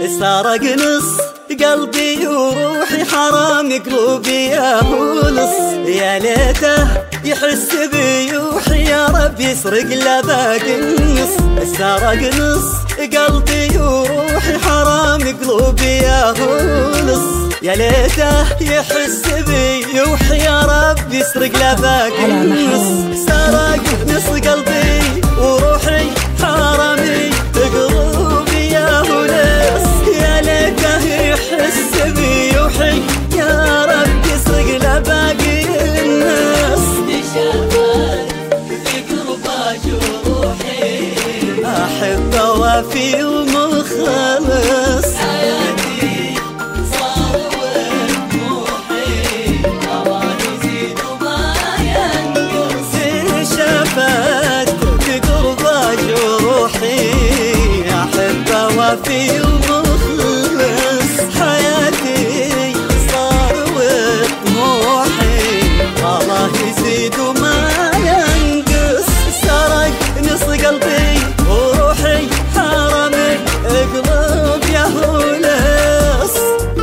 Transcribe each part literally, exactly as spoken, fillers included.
سرق نص قلبي وروحي، حرام قلوبي يا هولص. يا ليته يحس بيوحي، يا رب يسرق له باقي النص. سرق نص قلبي وروحي، حرام قلوبي يا هولص. يا ليته يحس بيوحي، يا رب يسرق له باقي النص. سرق نص قلبي وروحي، حرامي قلوبي يا هولص. يا ليته يحس بيوحي، يا رب يسرق له باقي الناس. أحب وافي ومخلص، حياتي صار وطموحي، الله يزيد وما ينقص. شفت بقرب جروحي، أحب وافي ومخلص. حياتي صار وطموحي، الله يزيد وما ينقص. سرق نص قلبي وروحي، حرامي قلوب يا هولص.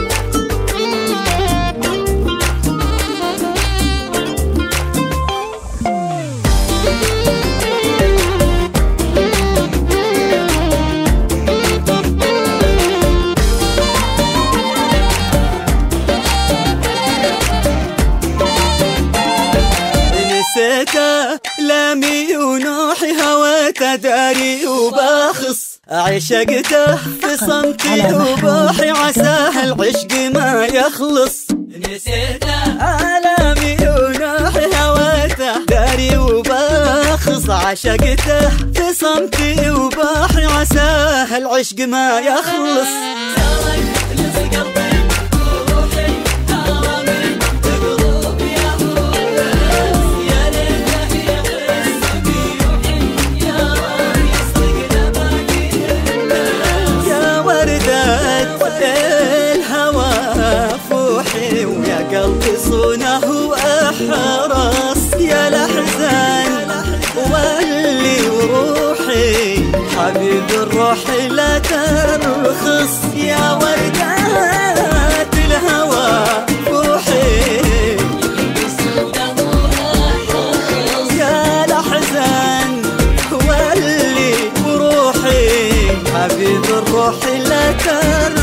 نسيته لامي ونوحي، هويته داري وباخص. عشقته في صمتي وبوحي، عساه العشق ما يخلص. نسيته عالمي ونوحي، هويته داري وباخص. عشقته في صمتي وبوحي، عساه العشق ما يخلص. سرق نص قلبي وروحي، حرامي قلوب يا هولص. يا ليته يحس بيوحي، يا رب يسرق له باقي الناس. يا وردة الهوى فوحي، ويا قلبي صونه وأحرص. يا الأحزان واللي وروحي، حبيب الروح لا ترخص. يا وردة الهوى فوحي، يا الأحزان واللي وروحي، حبيب الروح لا ترخص.